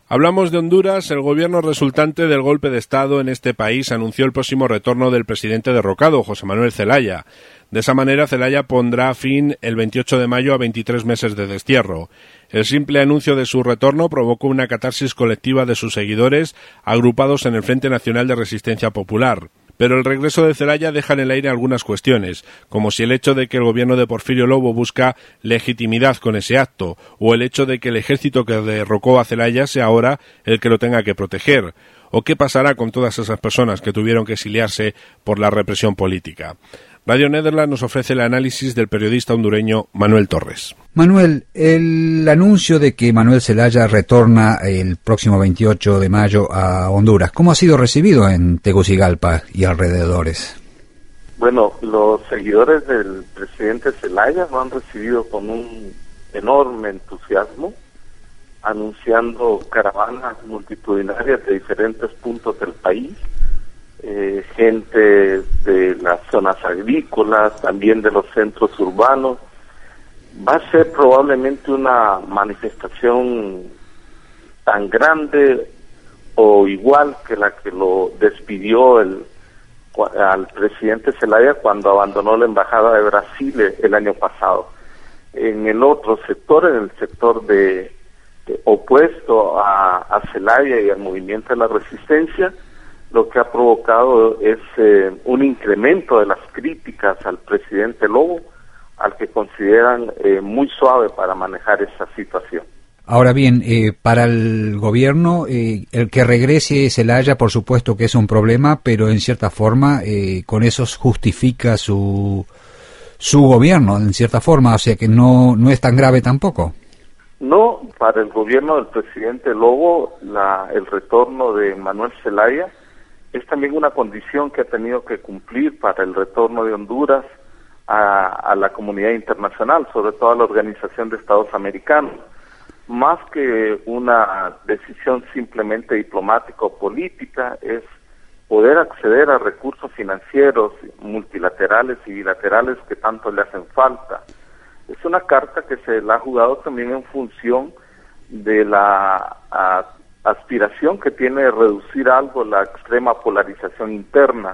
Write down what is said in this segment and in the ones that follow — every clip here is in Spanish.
Hablamos de Honduras. El gobierno resultante del golpe de Estado en este país anunció el próximo retorno del presidente derrocado, José Manuel Zelaya. De esa manera, Zelaya pondrá fin el 28 de mayo a 23 meses de destierro. El simple anuncio de su retorno provocó una catarsis colectiva de sus seguidores, agrupados en el Frente Nacional de Resistencia Popular. Pero el regreso de Zelaya deja en el aire algunas cuestiones, como si el hecho de que el gobierno de Porfirio Lobo busca legitimidad con ese acto, o el hecho de que el ejército que derrocó a Zelaya sea ahora el que lo tenga que proteger, o qué pasará con todas esas personas que tuvieron que exiliarse por la represión política. Radio Nederland nos ofrece el análisis del periodista hondureño Manuel Torres. Manuel, el anuncio de que Manuel Zelaya retorna el próximo 28 de mayo a Honduras, ¿cómo ha sido recibido en Tegucigalpa y alrededores? Bueno, los seguidores del presidente Zelaya lo han recibido con un enorme entusiasmo, anunciando caravanas multitudinarias de diferentes puntos del país, gente de las zonas agrícolas, también de los centros urbanos. Va a ser probablemente una manifestación tan grande o igual que la que lo despidió al presidente Zelaya cuando abandonó la embajada de Brasil el año pasado. En el otro sector, en el sector opuesto a Zelaya y al movimiento de la resistencia, lo que ha provocado es un incremento de las críticas al presidente Lobo, al que consideran muy suave para manejar esa situación. Ahora bien, para el gobierno, el que regrese Zelaya, por supuesto que es un problema, pero en cierta forma con eso justifica su gobierno, en cierta forma, o sea que no es tan grave tampoco. No, para el gobierno del presidente Lobo, el retorno de Manuel Zelaya es también una condición que ha tenido que cumplir para el retorno de Honduras a la comunidad internacional, sobre todo a la Organización de Estados Americanos. Más que una decisión simplemente diplomática o política, es poder acceder a recursos financieros multilaterales y bilaterales que tanto le hacen falta. Es una carta que se la ha jugado también en función de la aspiración que tiene de reducir algo la extrema polarización interna.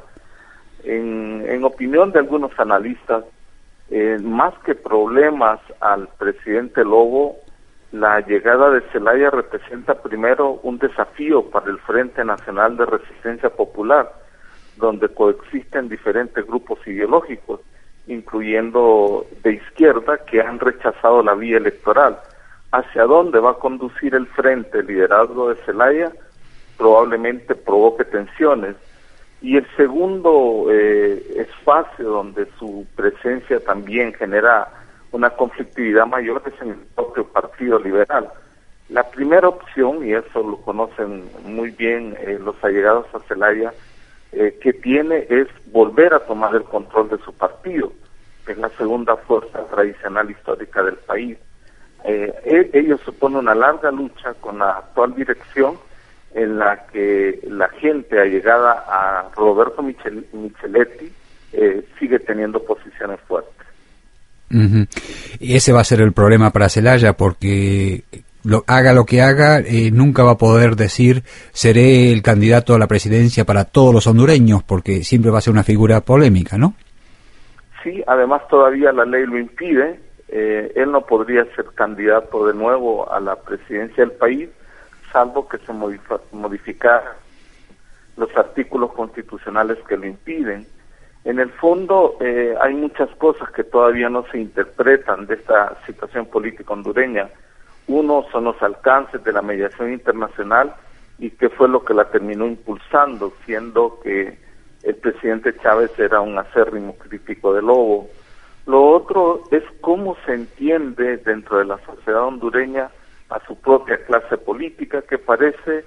En opinión de algunos analistas, más que problemas al presidente Lobo, la llegada de Zelaya representa primero un desafío para el Frente Nacional de Resistencia Popular, donde coexisten diferentes grupos ideológicos, incluyendo de izquierda, que han rechazado la vía electoral. Hacia dónde va a conducir el frente, el liderazgo de Zelaya, probablemente provoque tensiones. Y el segundo espacio donde su presencia también genera una conflictividad mayor es en el propio Partido Liberal. La primera opción, y eso lo conocen muy bien los allegados a Zelaya, que tiene es volver a tomar el control de su partido, que es la segunda fuerza tradicional histórica del país. Ello supone una larga lucha con la actual dirección, en la que la gente allegada a Roberto Micheletti sigue teniendo posiciones fuertes. Uh-huh. Y ese va a ser el problema para Zelaya, porque haga lo que haga, nunca va a poder decir seré el candidato a la presidencia para todos los hondureños, porque siempre va a ser una figura polémica, ¿no? Sí, además todavía la ley lo impide. Él no podría ser candidato de nuevo a la presidencia del país, salvo que se modificaran los artículos constitucionales que lo impiden. En el fondo hay muchas cosas que todavía no se interpretan de esta situación política hondureña. Uno son los alcances de la mediación internacional y qué fue lo que la terminó impulsando, siendo que el presidente Chávez era un acérrimo crítico de Lobo. Lo otro es cómo se entiende dentro de la sociedad hondureña a su propia clase política, que parece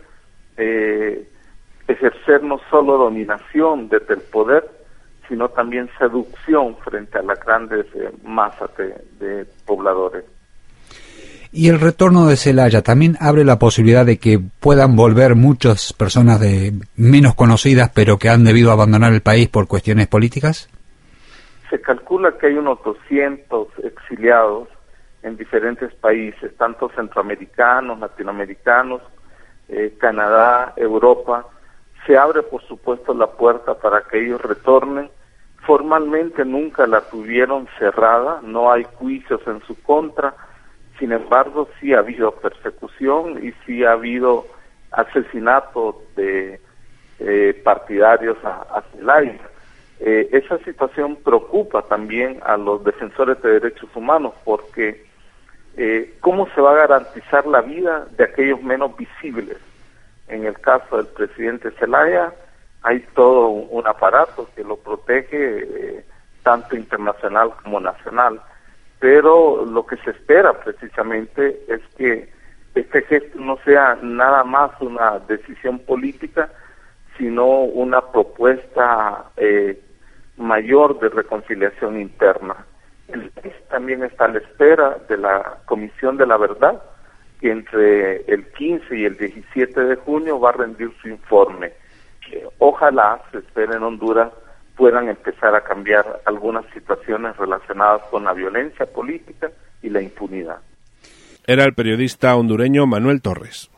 ejercer no solo dominación desde el poder, sino también seducción frente a las grandes masas de pobladores. Y el retorno de Zelaya también abre la posibilidad de que puedan volver muchas personas menos conocidas, pero que han debido abandonar el país por cuestiones políticas. Se calcula que hay unos 200 exiliados en diferentes países, tanto centroamericanos, latinoamericanos, Canadá, Europa, se abre por supuesto la puerta para que ellos retornen. Formalmente nunca la tuvieron cerrada, no hay juicios en su contra, sin embargo sí ha habido persecución y sí ha habido asesinato de partidarios a Zelaya. Esa situación preocupa también a los defensores de derechos humanos porque ¿cómo se va a garantizar la vida de aquellos menos visibles? En el caso del presidente Zelaya hay todo un aparato que lo protege tanto internacional como nacional, pero lo que se espera precisamente es que este gesto no sea nada más una decisión política, sino una propuesta mayor de reconciliación interna. El país también está a la espera de la Comisión de la Verdad, que entre el 15 y el 17 de junio va a rendir su informe. Ojalá, se espera en Honduras, puedan empezar a cambiar algunas situaciones relacionadas con la violencia política y la impunidad. Era el periodista hondureño Manuel Torres.